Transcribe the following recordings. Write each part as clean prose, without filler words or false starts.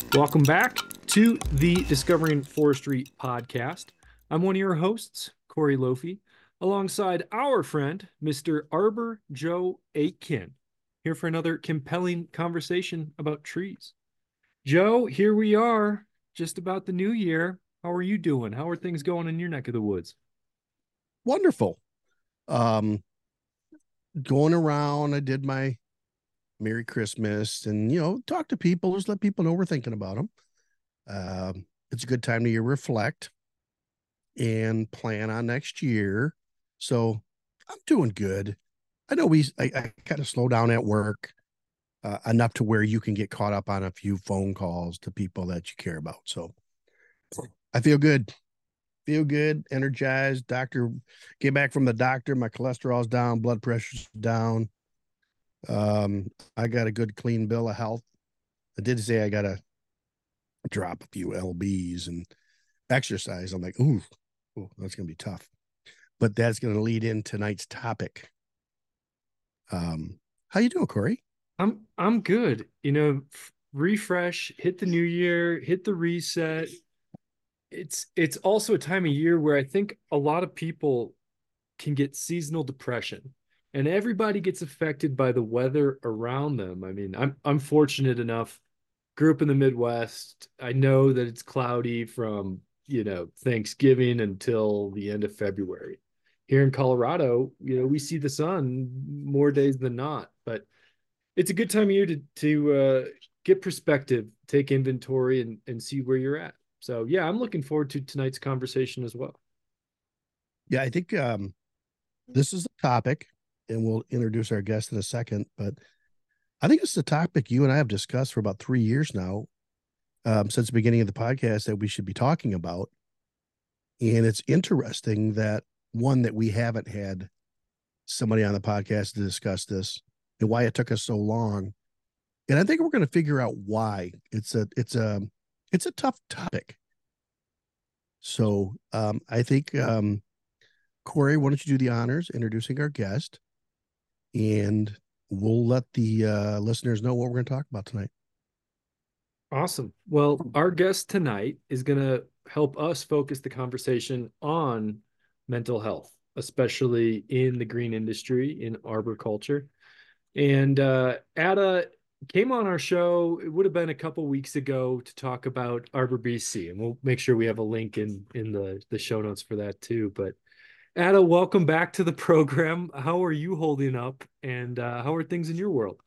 Welcome back to the Discovering Forestry podcast. I'm one of your hosts, Corey Lofi, alongside our friend, Mr. Arbor Joe Aitken, here for another compelling conversation about trees. Joe, here we are, just about the new year. How are you doing? How are things going in your neck of the woods? Wonderful. Um, Going around, I did my Merry Christmas and, talk to people, just let people know we're thinking about them. It's a good time to reflect and plan on next year. So I'm doing good. I know I kind of slow down at work enough to where you can get caught up on a few phone calls to people that you care about. So I feel good, energized. Doctor, came back from the doctor. My cholesterol's down, blood pressure's down. I got a good clean bill of health. I did say I got to drop a few lbs and exercise. I'm like, ooh, that's gonna be tough. But that's gonna lead in tonight's topic. How you doing, Corey? I'm good. Refresh, hit the new year, hit the reset. It's also a time of year where I think a lot of people can get seasonal depression, and everybody gets affected by the weather around them. I mean, I'm fortunate enough, grew up in the Midwest. I know that it's cloudy from, Thanksgiving until the end of February. Here in Colorado, we see the sun more days than not, but it's a good time of year to get perspective, take inventory, and see where you're at. So yeah, I'm looking forward to tonight's conversation as well. Yeah, I think this is the topic, and we'll introduce our guest in a second. But I think it's the topic you and I have discussed for about 3 years now, since the beginning of the podcast, that we should be talking about. And it's interesting that that we haven't had somebody on the podcast to discuss this and why it took us so long. And I think we're going to figure out why. It's a tough topic. So I think Corey, why don't you do the honors introducing our guest, and we'll let the listeners know what we're going to talk about tonight. Awesome. Well, our guest tonight is going to help us focus the conversation on mental health, especially in the green industry, in arboriculture. And Ada came on our show, it would have been a couple weeks ago, to talk about Arbor BC. And we'll make sure we have a link in the show notes for that too. But Ada, welcome back to the program. How are you holding up? And how are things in your world?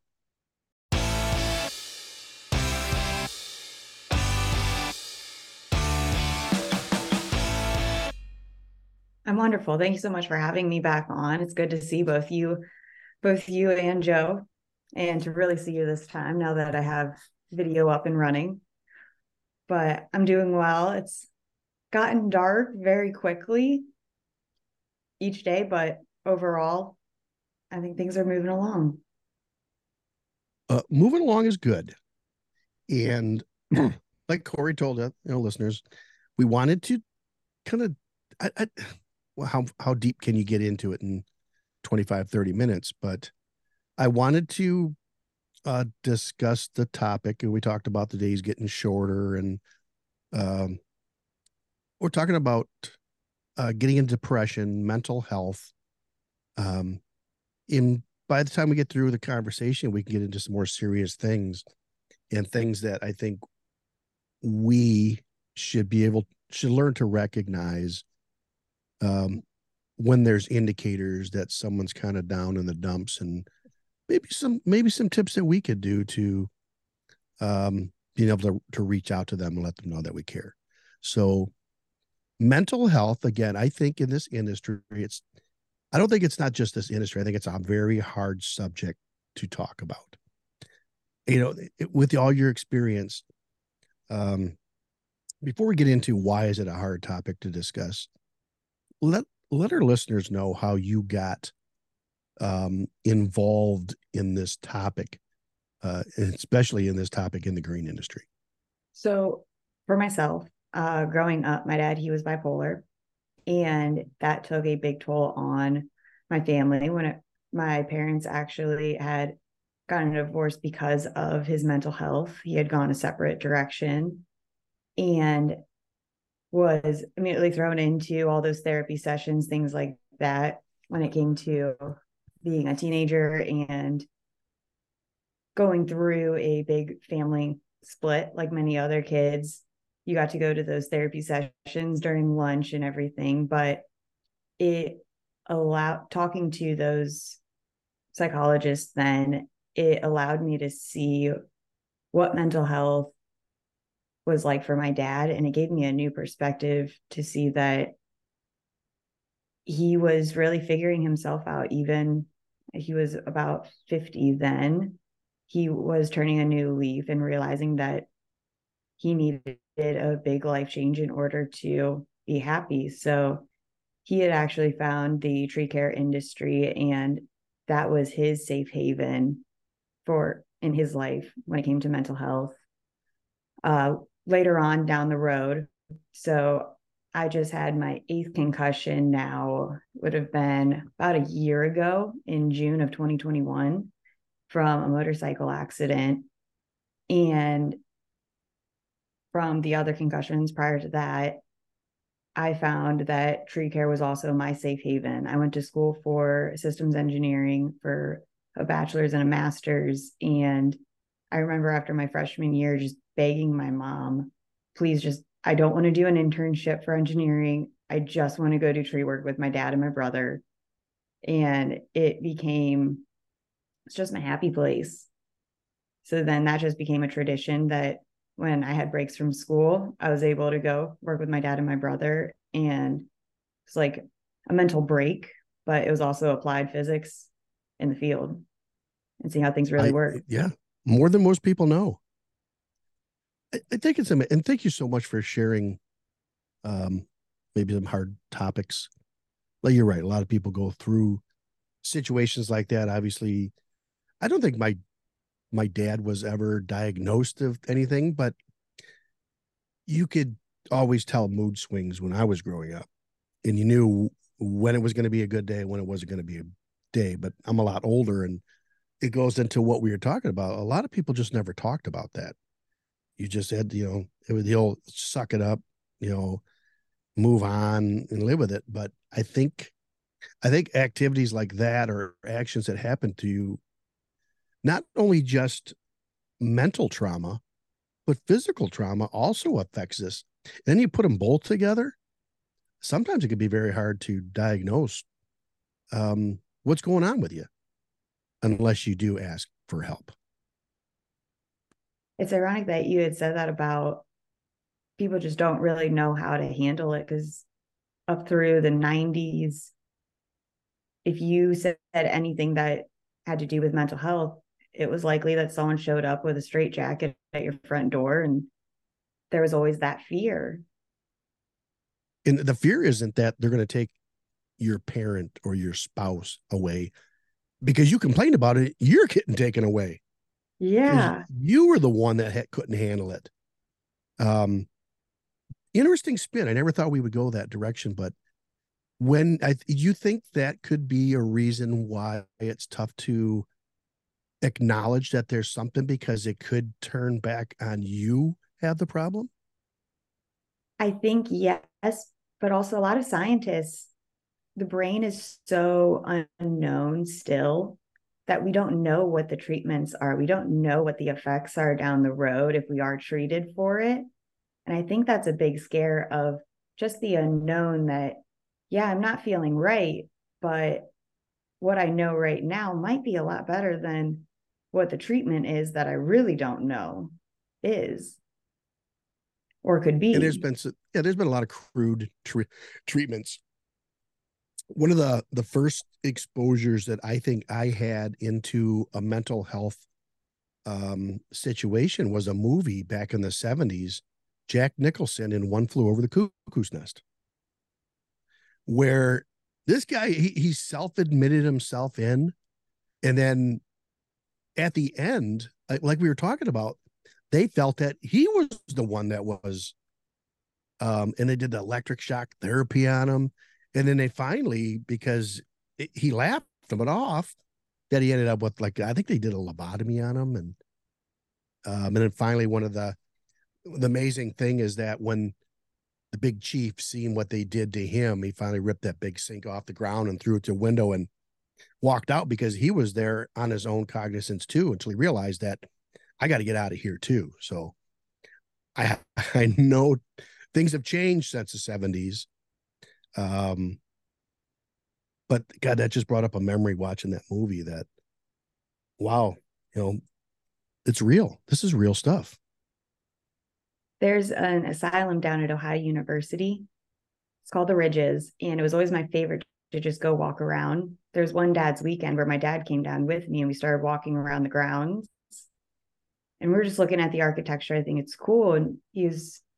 I'm wonderful. Thank you so much for having me back on. It's good to see both you and Joe, and to really see you this time now that I have video up and running. But I'm doing well. It's gotten dark very quickly each day, but overall, I think things are moving along. Moving along is good, and like Corey told listeners, we wanted to kind of, well, how deep can you get into it in 25-30 minutes? But I wanted to discuss the topic, and we talked about the days getting shorter, and um, we're talking about getting into depression, mental health. Um, in By the time we get through the conversation, we can get into some more serious things, and things that I think we should learn to recognize um, when there's indicators that someone's kind of down in the dumps, and maybe some tips that we could do to being able to reach out to them and let them know that we care. So mental health, again, I think in this industry, I don't think it's not just this industry. I think it's a very hard subject to talk about. With all your experience, um, before we get into why is it a hard topic to discuss, let our listeners know how you got involved in this topic, especially in this topic in the green industry. So for myself, growing up, my dad, he was bipolar, and that took a big toll on my family. My parents actually had gotten a divorce because of his mental health. He had gone a separate direction and was immediately thrown into all those therapy sessions, things like that, when it came to being a teenager and going through a big family split like many other kids. You got to go to those therapy sessions during lunch and everything, but it allowed, talking to those psychologists, then it allowed me to see what mental health was like for my dad. And it gave me a new perspective to see that he was really figuring himself out. Even he was about 50 then, he was turning a new leaf and realizing that he needed a big life change in order to be happy. So he had actually found the tree care industry, and that was his safe haven for in his life when it came to mental health. Later on down the road, so I just had my 8th concussion now, would have been about a year ago in June of 2021 from a motorcycle accident. And from the other concussions prior to that, I found that tree care was also my safe haven. I went to school for systems engineering for a bachelor's and a master's. And I remember after my freshman year, just begging my mom, please just, I don't want to do an internship for engineering. I just want to go do tree work with my dad and my brother. And it became, it's just my happy place. So then that just became a tradition that when I had breaks from school, I was able to go work with my dad and my brother. And it's like a mental break, but it was also applied physics in the field and see how things really work. Yeah, more than most people know. I think it's, and thank you so much for sharing maybe some hard topics. Like, you're right. A lot of people go through situations like that. Obviously, I don't think my dad was ever diagnosed of anything, but you could always tell mood swings when I was growing up, and you knew when it was going to be a good day, when it wasn't going to be a day. But I'm a lot older, and it goes into what we were talking about. A lot of people just never talked about that. You just had, it was the old suck it up, move on and live with it. But I think activities like that, or actions that happen to you, not only just mental trauma, but physical trauma also affects this. Then you put them both together. Sometimes it can be very hard to diagnose what's going on with you, unless you do ask for help. It's ironic that you had said that about people just don't really know how to handle it, because up through the 90s, if you said anything that had to do with mental health, it was likely that someone showed up with a straitjacket at your front door, and there was always that fear. And the fear isn't that they're going to take your parent or your spouse away because you complained about it. You're getting taken away. Yeah. You were the one that couldn't handle it. Interesting spin. I never thought we would go that direction, but you think that could be a reason why it's tough to acknowledge that there's something, because it could turn back on you have the problem? I think yes, but also a lot of scientists, the brain is so unknown still that we don't know what the treatments are. We don't know what the effects are down the road if we are treated for it. And I think that's a big scare of just the unknown that, yeah, I'm not feeling right, but what I know right now might be a lot better than what the treatment is that I really don't know is or could be. And there's been a lot of crude treatments. One of the first exposures that I think I had into a mental health situation was a movie back in the 70s, Jack Nicholson in One Flew Over the Cuckoo's Nest, where this guy, he self-admitted himself in, and then at the end, like we were talking about, they felt that he was the one that was, and they did the electric shock therapy on him. And then they finally, because he laughed them off, that he ended up with, like, I think they did a lobotomy on him, and then finally one of the amazing thing is that when the big chief seen what they did to him, he finally ripped that big sink off the ground and threw it to a window and walked out, because he was there on his own cognizance too, until he realized that I got to get out of here too. So I know things have changed since the 70s. But God, that just brought up a memory watching that movie that, wow, it's real. This is real stuff. There's an asylum down at Ohio University. It's called the Ridges, and it was always my favorite to just go walk around. There's one dad's weekend where my dad came down with me and we started walking around the grounds. And we're just looking at the architecture. I think it's cool. And he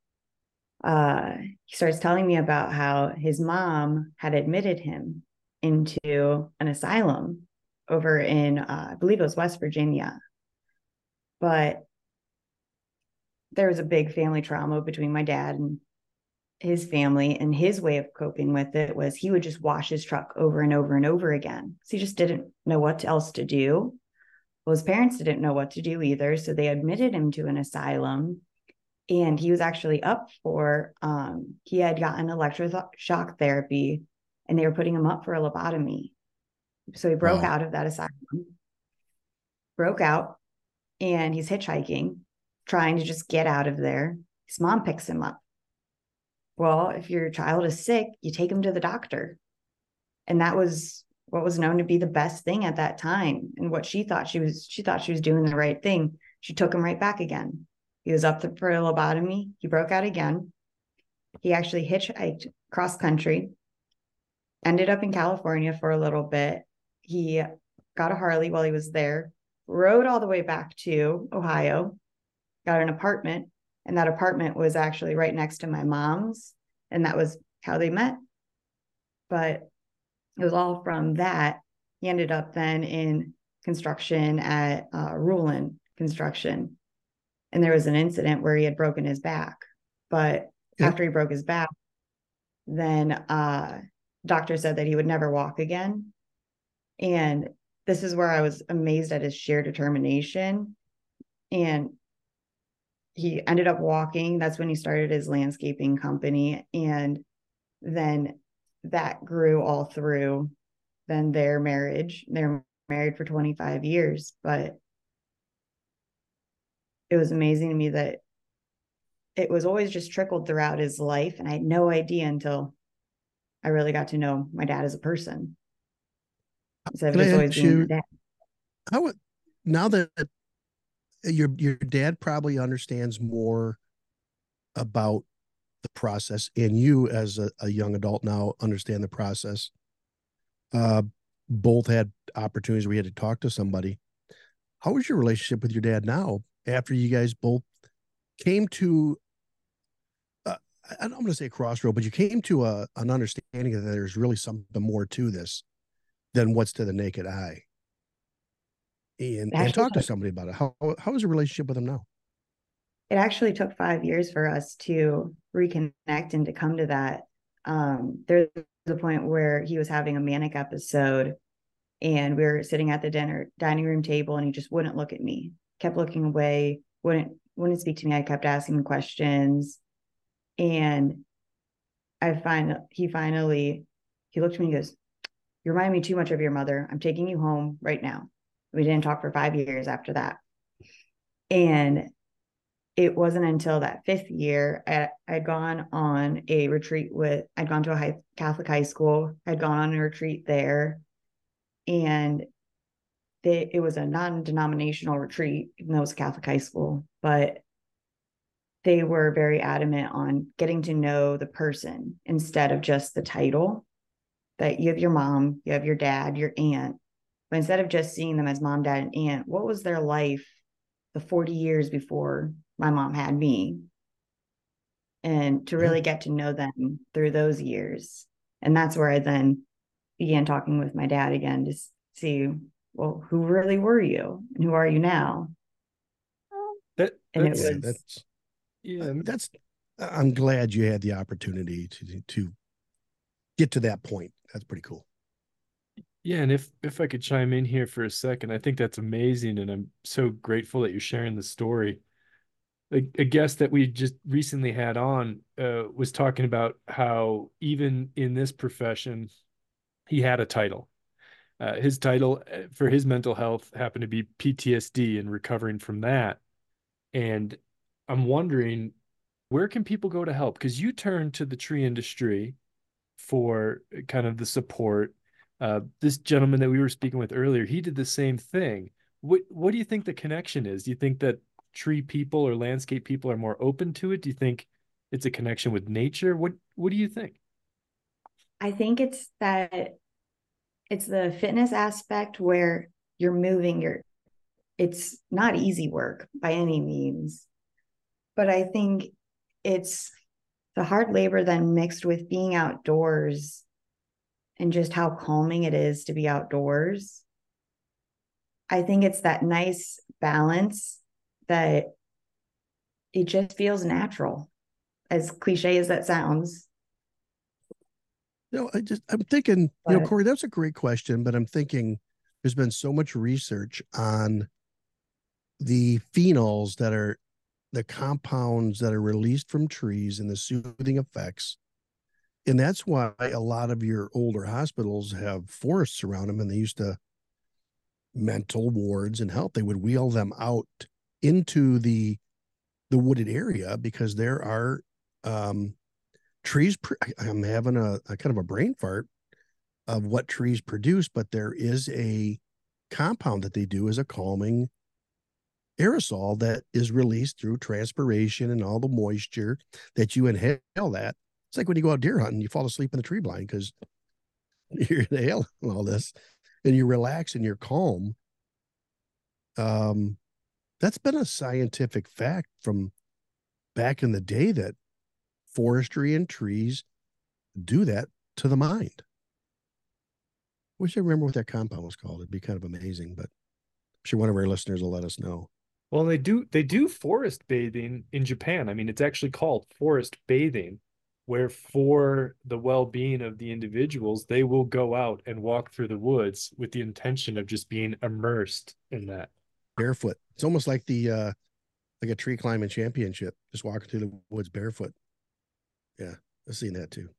starts telling me about how his mom had admitted him into an asylum over in, I believe it was West Virginia. But there was a big family trauma between my dad and his family, and his way of coping with it was he would just wash his truck over and over and over again. So he just didn't know what else to do. Well, his parents didn't know what to do either. So they admitted him to an asylum, and he was actually up for, he had gotten electroshock therapy, and they were putting him up for a lobotomy. So he broke out of that asylum, broke out, and he's hitchhiking, trying to just get out of there. His mom picks him up. Well, if your child is sick, you take him to the doctor. And that was what was known to be the best thing at that time. And what she thought she was doing the right thing. She took him right back again. He was up for a lobotomy. He broke out again. He actually hitchhiked cross country, ended up in California for a little bit. He got a Harley while he was there, rode all the way back to Ohio, got an apartment, and that apartment was actually right next to my mom's, and that was how they met. But it was all from that. He ended up then in construction at Rulin Construction, and there was an incident where he had broken his back. But after he broke his back, then doctor said that he would never walk again. And this is where I was amazed at his sheer determination. And he ended up walking. That's when he started his landscaping company. And then that grew all through then their marriage. They're married for 25 years. But it was amazing to me that it was always just trickled throughout his life. And I had no idea until I really got to know my dad as a person. Instead of just always being my dad. Now that your dad probably understands more about the process, and you as a young adult now understand the process. Both had opportunities where you had to talk to somebody. How is your relationship with your dad now after you guys both came to, I'm going to say a crossroad, but you came to an understanding that there's really something more to this than what's to the naked eye? And talk to somebody about it. How is your relationship with him now? It actually took 5 years for us to reconnect and to come to that. There's a point where he was having a manic episode, and we were sitting at the dining room table, and he just wouldn't look at me, kept looking away, wouldn't speak to me. I kept asking him questions, and he finally looked at me and goes, "You remind me too much of your mother. I'm taking you home right now." We didn't talk for 5 years after that. And it wasn't until that 5th year, I'd gone on a retreat I'd gone to a Catholic high school. I'd gone on a retreat there. And it was a non-denominational retreat, even though it was a Catholic high school. But they were very adamant on getting to know the person instead of just the title. That you have your mom, you have your dad, your aunt. But instead of just seeing them as mom, dad, and aunt, what was their life the 40 years before my mom had me? And to really get to know them through those years. And that's where I then began talking with my dad again to see, well, who really were you? And who are you now? I'm glad you had the opportunity to get to that point. That's pretty cool. Yeah, and if I could chime in here for a second, I think that's amazing, and I'm so grateful that you're sharing the story. A guest that we just recently had on was talking about how even in this profession, he had a title. His title for his mental health happened to be PTSD and recovering from that. And I'm wondering, where can people go to help? Because you turn to the tree industry for kind of the support. This gentleman that we were speaking with earlier, he did the same thing. What do you think the connection is? Do you think that tree people or landscape people are more open to it? Do you think it's a connection with nature? What do you think? I think it's the fitness aspect where you're moving it's not easy work by any means, but I think it's the hard labor then mixed with being outdoors and just how calming it is to be outdoors. I think it's that nice balance that it just feels natural, as cliche as that sounds. I'm thinking, But Corey, that's a great question, but I'm thinking there's been so much research on the phenols that are the compounds that are released from trees and the soothing effects. And that's why a lot of your older hospitals have forests around them, and they used to mental wards and help. They would wheel them out into the wooded area because there are um, trees. I'm having a kind of a brain fart of what trees produce, but there is a compound that they do as a calming aerosol that is released through transpiration and all the moisture that you inhale that. It's like when you go out deer hunting, you fall asleep in the tree blind because you're inhaling all this and you relax and you're calm. Um, that's been a scientific fact from back in the day that forestry and trees do that to the mind. Wish I remember what that compound was called. It'd be kind of amazing, but I'm sure one of our listeners will let us know. Well, they do forest bathing in Japan. I mean, it's actually called forest bathing, where for the well-being of the individuals, they will go out and walk through the woods with the intention of just being immersed in that. Barefoot. It's almost like the like a tree climbing championship, just walking through the woods barefoot. Yeah, I've seen that too.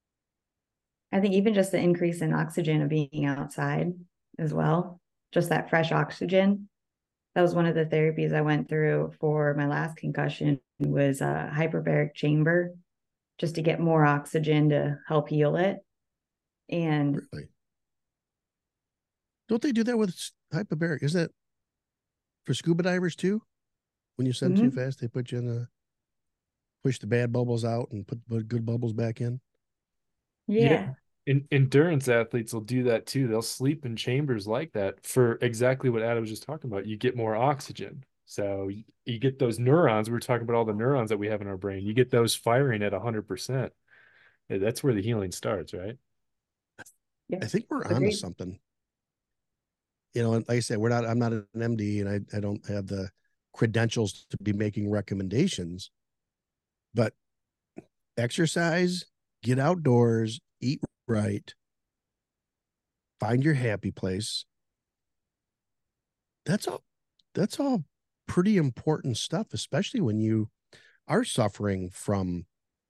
I think even just the increase in oxygen of being outside as well, just that fresh oxygen. That was one of the therapies I went through for my last concussion was a hyperbaric chamber just to get more oxygen to help heal it. And Really? Don't they do that with hyperbaric? Is that for scuba divers too? When you swim too mm-hmm, fast, they put you in push the bad bubbles out and put the good bubbles back in. Yeah. yeah, Endurance athletes will do that too. They'll sleep in chambers like that for exactly what Adam was just talking about. You get more oxygen. So you get those neurons. We were talking about all the neurons that we have in our brain. You get those firing at 100%. That's where the healing starts, right? yeah, I think we're on to agreed. something. Like I said, I'm not an MD and I don't have the credentials to be making recommendations, but exercise, get outdoors, eat right, find your happy place. That's all that's all pretty important stuff, especially when you are suffering from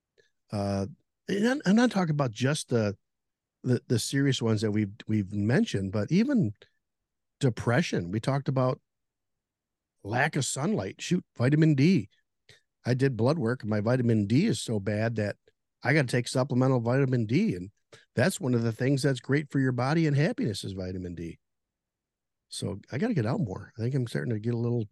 I'm not talking about just the serious ones that we've mentioned, but even depression. We talked about lack of sunlight. Shoot, vitamin D. I did blood work. My vitamin D is so bad that I got to take supplemental vitamin D. And that's one of the things that's great for your body and happiness is vitamin D. So I got to get out more. I think I'm starting to get a little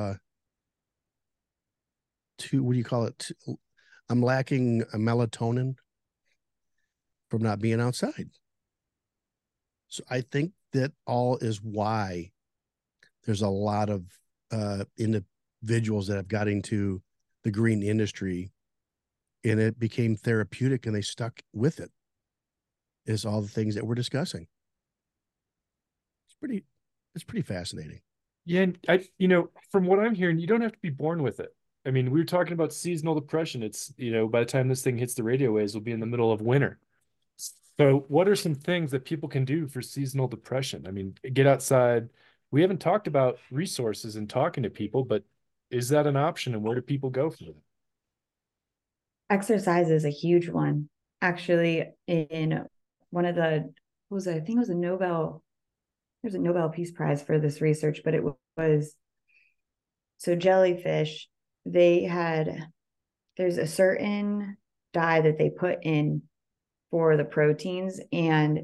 too, what do you call it? I'm lacking a melatonin from not being outside. So I think that all is why there's a lot of individuals that have got into the green industry and it became therapeutic and they stuck with it is all the things that we're discussing. Pretty it's pretty fascinating. Yeah, and from what I'm hearing, you don't have to be born with it. I mean, we were talking about seasonal depression. It's, by the time this thing hits the radio waves, we'll be in the middle of winter. So, what are some things that people can do for seasonal depression? I mean, get outside. We haven't talked about resources and talking to people, but is that an option and where do people go for that? Exercise is a huge one. Actually, in one of the, what was it? I think it was a Nobel, there's a Nobel Peace Prize for this research, but it was, so jellyfish, they had, there's a certain dye that they put in for the proteins, and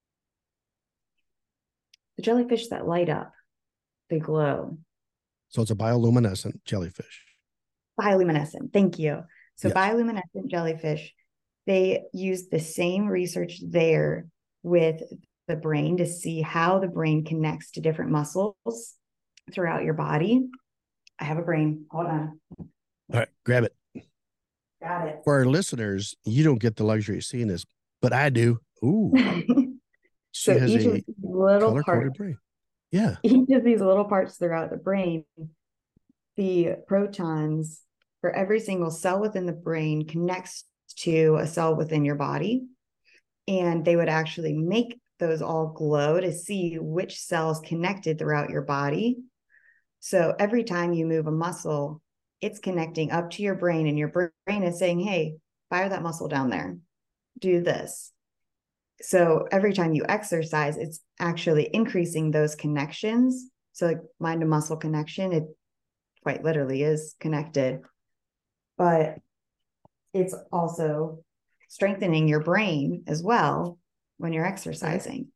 the jellyfish that light up, they glow. So it's a bioluminescent jellyfish. Bioluminescent. Thank you. So Yes. bioluminescent jellyfish, they use the same research there with the brain to see how the brain connects to different muscles throughout your body. I have a brain. Hold on. All right, grab it. Got it. For our listeners, you don't get the luxury of seeing this, but I do. Ooh, she So has each of a these little color-coded parts, brain. Yeah. each of these little parts throughout the brain, the protons for every single cell within the brain connects to a cell within your body. And they would actually make those all glow to see which cells connected throughout your body. So every time you move a muscle, it's connecting up to your brain, and your brain is saying, hey, fire that muscle down there, do this. So every time you exercise, it's actually increasing those connections. So like mind to muscle connection, it quite literally is connected, but it's also strengthening your brain as well when you're exercising.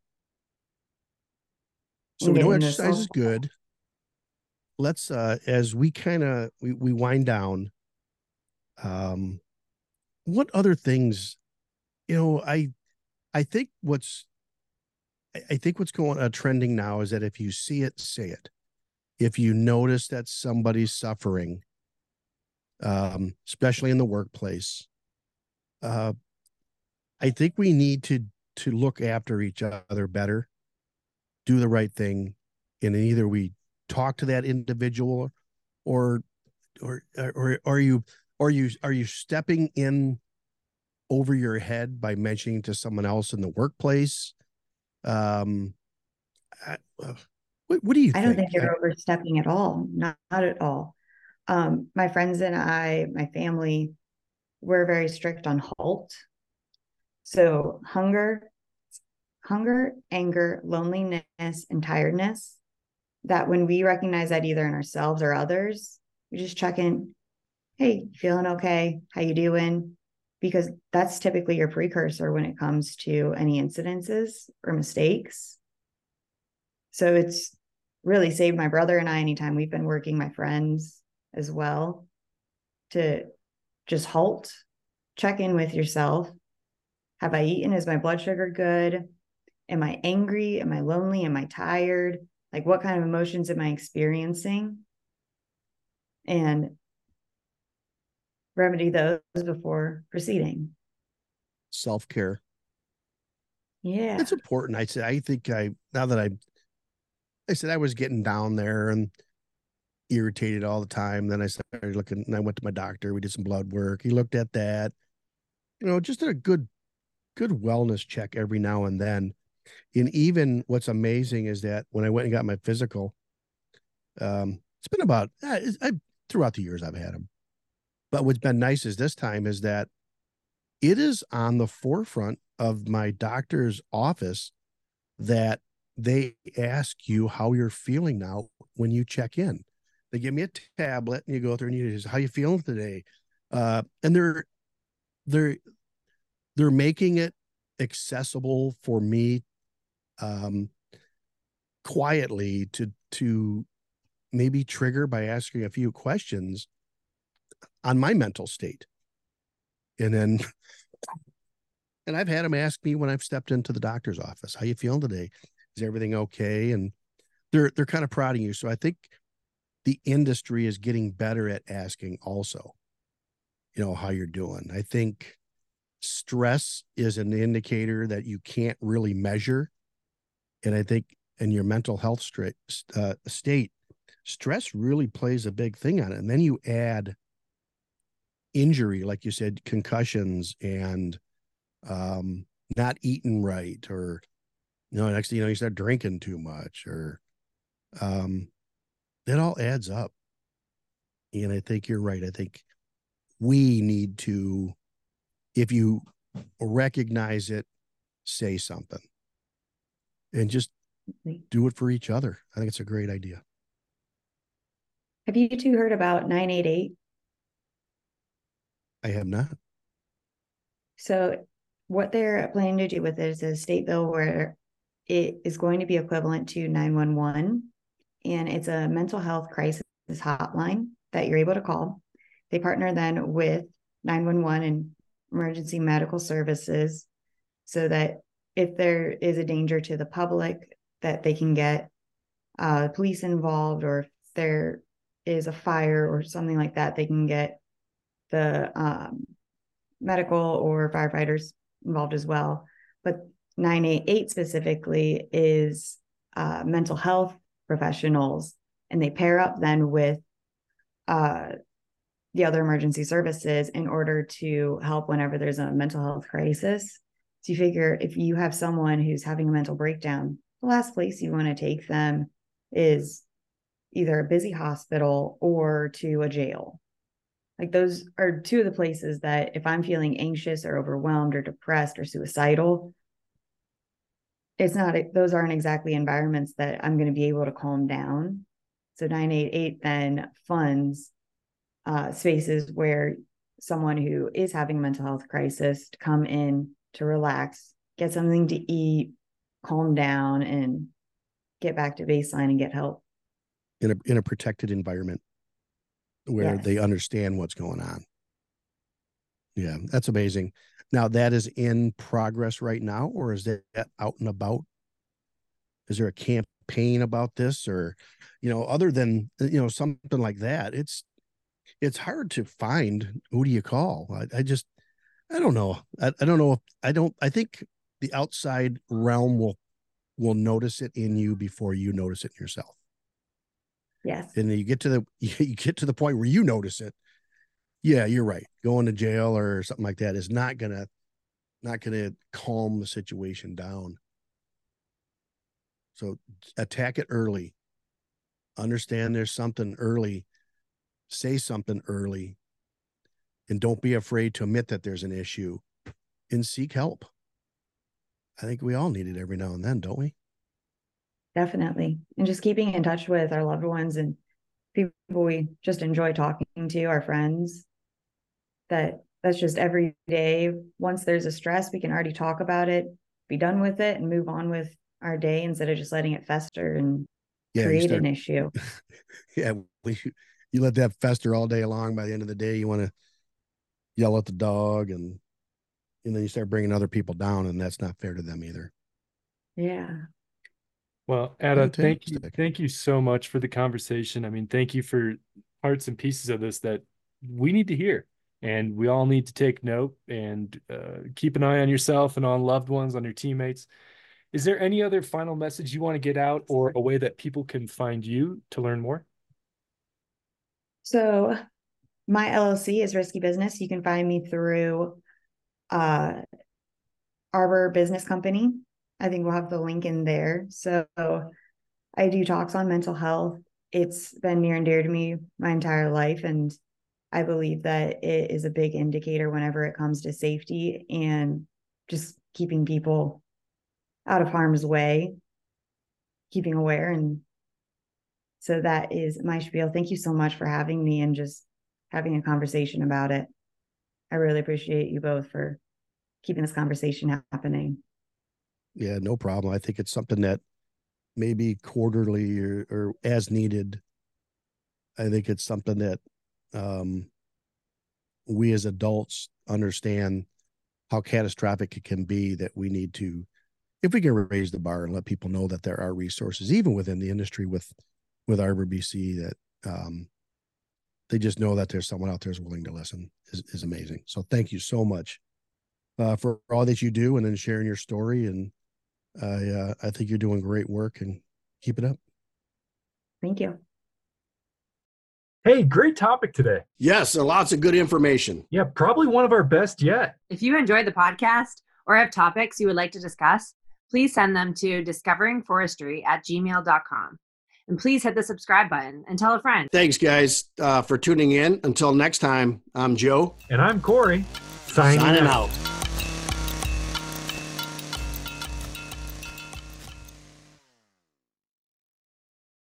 So And we know getting those exercise cells. is good. Let's as we kind of we wind down, um what other things, I think what's going trending now is that if you see it, say it. If you notice that somebody's suffering, especially in the workplace, uh, I think we need to look after each other better, do the right thing, and either we talk to that individual, or or are you stepping in over your head by mentioning to someone else in the workplace? Um, I, what do you I don't think? think you're overstepping at all. Not at all. My friends and I, my family, we're very strict on HALT. So hunger, anger, loneliness, and tiredness, that when we recognize that either in ourselves or others, we just check in. Hey, feeling okay? How you doing? Because that's typically your precursor when it comes to any incidences or mistakes. So it's really saved my brother and I anytime we've been working, my friends as well, to just halt, check in with yourself. Have I eaten? Is my blood sugar good? Am I angry? Am I lonely? Am I tired? Like, what kind of emotions am I experiencing? And remedy those before proceeding. Self-care. Yeah. It's important. I think now that I said I was getting down there and irritated all the time. Then I started looking, and I went to my doctor. We did some blood work. He looked at that, just a good wellness check every now and then. And even what's amazing is that when I went and got my physical, it's been about throughout the years I've had them. But what's been nice is this time is that it is on the forefront of my doctor's office that they ask you how you're feeling now when you check in. They give me a tablet and you go through and you just, how you feeling today? And they're making it accessible for me, quietly to maybe trigger by asking a few questions on my mental state. And then, and I've had them ask me when I've stepped into the doctor's office, how you feeling today? Is everything okay? And they're kind of prodding you. So I think the industry is getting better at asking also, how you're doing. I think stress is an indicator that you can't really measure. And I think in your mental health state, stress really plays a big thing on it. And then you add injury, like you said, concussions and not eating right, or next thing you know, you start drinking too much, or it all adds up. And I think you're right. I think we need to, if you recognize it, say something and just do it for each other. I think it's a great idea. Have you two heard about 988? I have not. So what they're planning to do with it is a state bill where it is going to be equivalent to 911, and it's a mental health crisis hotline that you're able to call. They partner then with 911 and emergency medical services so that if there is a danger to the public, that they can get police involved, or if there is a fire or something like that, they can get the medical or firefighters involved as well. But 988 specifically is mental health professionals, and they pair up then with the other emergency services in order to help whenever there's a mental health crisis. So you figure if you have someone who's having a mental breakdown, the last place you want to take them is either a busy hospital or to a jail. Like those are two of the places that if I'm feeling anxious or overwhelmed or depressed or suicidal, those aren't exactly environments that I'm going to be able to calm down. So 988 then funds spaces where someone who is having a mental health crisis to come in to relax, get something to eat, calm down, and get back to baseline and get help. In a protected environment where Yes. they understand what's going on. Yeah, that's amazing. Now that is in progress right now, or is that out and about? Is there a campaign about this, or, other than, something like that? It's hard to find. Who do you call? I don't know. I don't know. I think the outside realm will notice it in you before you notice it in yourself. Yes. And then you get to the point where you notice it. Yeah, you're right. Going to jail or something like that is not gonna calm the situation down. So attack it early. Understand there's something early. Say something early. And don't be afraid to admit that there's an issue and seek help. I think we all need it every now and then, don't we? Definitely. And just keeping in touch with our loved ones and people we just enjoy talking to, our friends. That's just every day. Once there's a stress, we can already talk about it, be done with it, and move on with our day instead of just letting it fester and create an issue. Yeah, you let that fester all day long. By the end of the day, you want to yell at the dog, and then you start bringing other people down, and that's not fair to them either. Yeah. Well, Ada, thank you so much for the conversation. I mean, thank you for parts and pieces of this that we need to hear, and we all need to take note and keep an eye on yourself and on loved ones, on your teammates. Is there any other final message you want to get out, or a way that people can find you to learn more? So my LLC is Risky Business. You can find me through Arbor Business Company. I think we'll have the link in there. So I do talks on mental health. It's been near and dear to me my entire life. And I believe that it is a big indicator whenever it comes to safety and just keeping people out of harm's way, keeping aware. And so that is my spiel. Thank you so much for having me and just having a conversation about it. I really appreciate you both for keeping this conversation happening. Yeah, no problem. I think it's something that maybe quarterly or as needed. I think it's something that we as adults understand how catastrophic it can be, that we need to, if we can raise the bar and let people know that there are resources, even within the industry with Arbor BC, that they just know that there's someone out there who's willing to listen is amazing. So thank you so much for all that you do, and then sharing your story. And I think you're doing great work, and keep it up. Thank you. Hey, great topic today. Yes, lots of good information. Yeah, probably one of our best yet. If you enjoyed the podcast, or have topics you would like to discuss, please send them to discoveringforestry@gmail.com. And please hit the subscribe button and tell a friend. Thanks, guys, for tuning in. Until next time, I'm Joe. And I'm Corey. Signing out.